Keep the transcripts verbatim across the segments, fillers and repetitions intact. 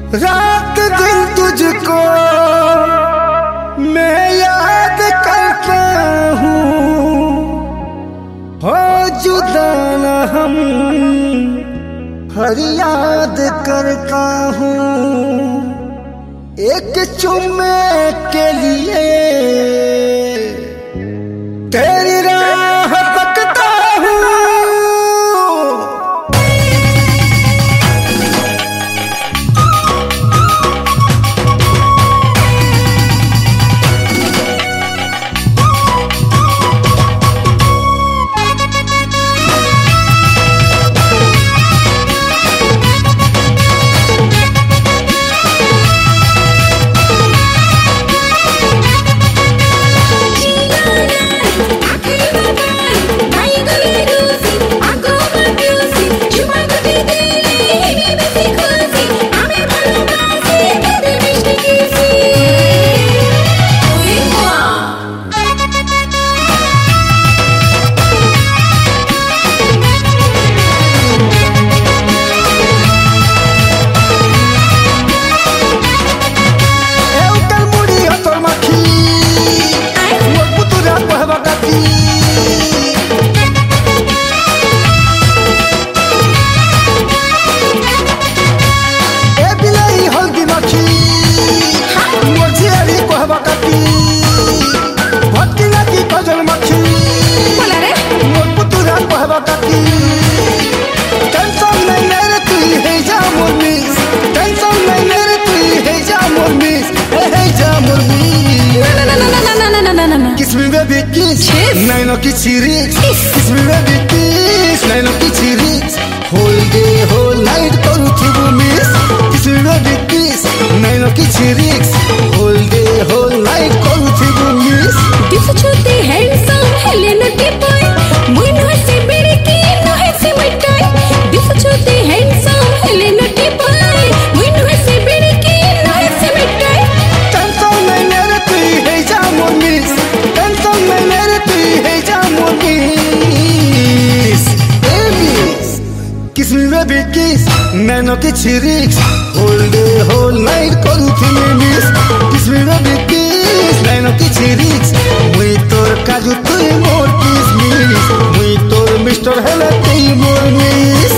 रात दिन तुझको मैं याद करता हूँ, हो जुदा न हम हर याद करता हूँ। एक चुम्मे के लिए तेरी राह तकता हूँ। Kiss me baby kiss, nahi no kichi rigs. Kiss me baby kiss, nahi no kichi rigs. Whole day, whole night koru thibu miss. Kiss me baby kiss, nahi no kichi rigs. Whole day, whole night koru thibu miss. Kiss chote handsome, hele no boy. Moi no se mere ki no se mitai. Kiss chote handsome, hele no boy. Moi no se mere ki no se mitai. Tension nahi mere tu hey jamo miss. Kiss me baby kiss, nahi no kichi rigs. Whole day, whole night koru thibu miss. Kiss me baby kiss, nahi no kichi rigs. Mui tor kaju tui mor kiss miss. Mui tor Mister Hela tui mor miss.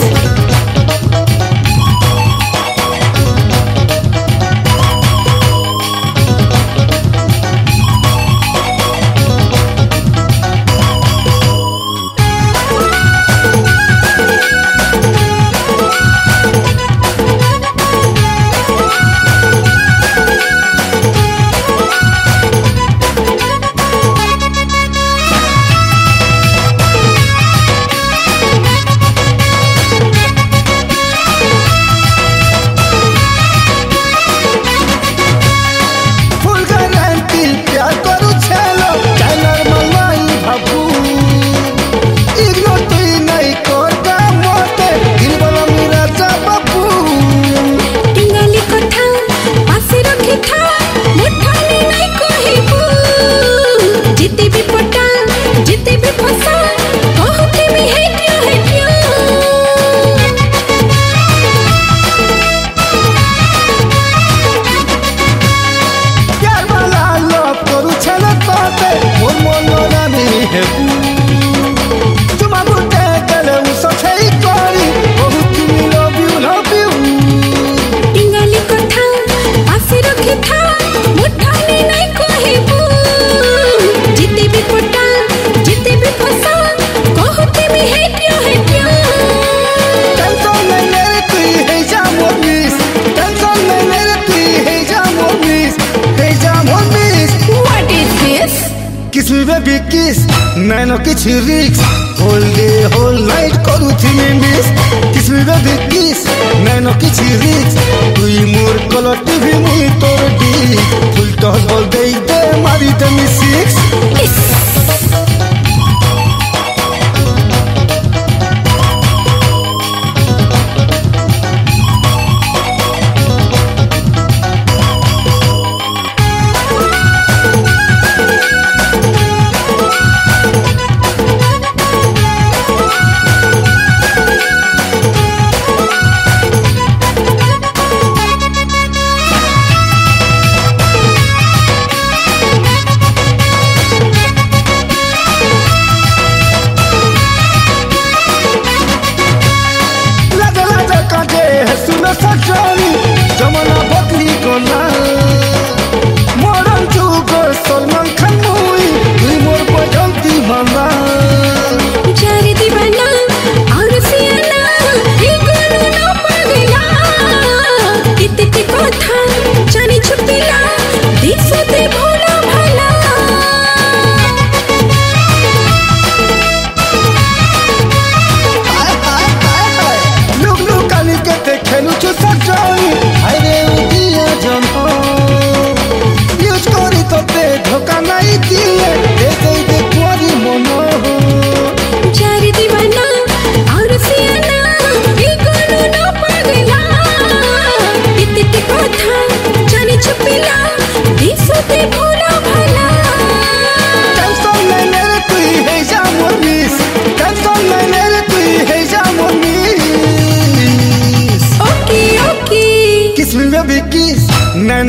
Kiss me baby kiss, nahi no kichi rigs. Whole day, whole night koru thibu miss. Kiss me baby kiss, nahi no kichi rigs. Tui mor color T V mui tor D. Full toss ball dei de mari de mi six.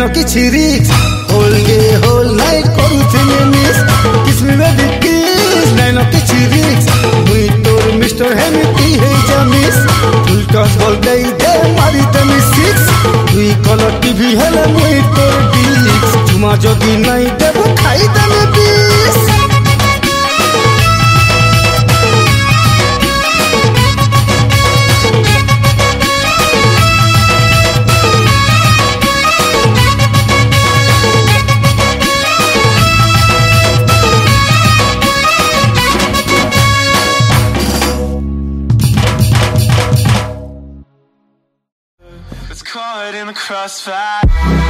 नैनो किछि रिक्स whole day whole night करूथिनि miss kiss me baby किस nano किछि रिक्स मुई तोर mister हेमिटी हे जामिस तुल टस बल देई दे मारी देमी सिक्स तुई कलर टीवी हेले मुई तोर डिक्स तुमा जदि नाई देबो खाई देमी बिस Caught in the crossfire.